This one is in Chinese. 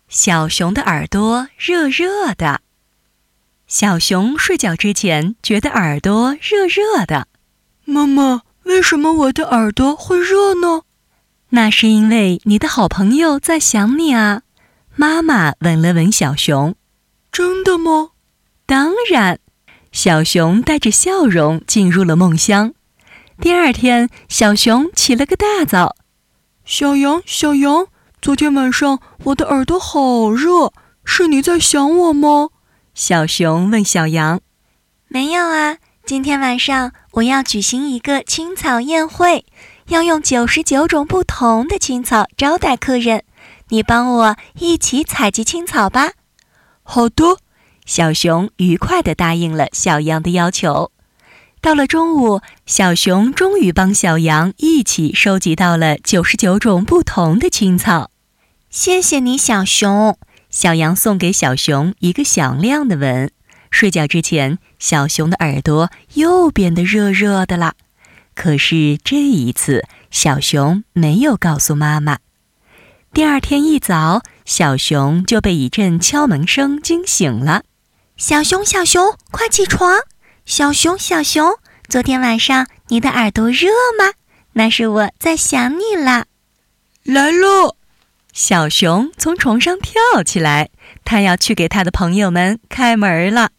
小熊的耳朵热热的。小熊睡觉之前觉得耳朵热热的。 妈妈，为什么我的耳朵会热呢？ 那是因为你的好朋友在想你啊。妈妈吻了吻小熊。 真的吗？ 当然。小熊带着笑容进入了梦乡。第二天，小熊起了个大早。 小羊，昨天晚上我的耳朵好热，是你在想我吗？ 小熊问小羊。 没有啊，今天晚上我要举行一个青草宴会，要用99种不同的青草招待客人，你帮我一起采集青草吧。 好的。 小熊愉快地答应了小羊的要求。到了中午，小熊终于帮小羊一起收集到了99种不同的青草。 谢谢你，小熊。 小羊送给小熊一个响亮的吻。睡觉之前，小熊的耳朵又变得热热的了。可是这一次，小熊没有告诉妈妈。第二天一早，小熊就被一阵敲门声惊醒了。 小熊，快起床！小熊，昨天晚上你的耳朵热吗？那是我在想你了。 来了！ 小熊从床上跳起来，他要去给他的朋友们开门了。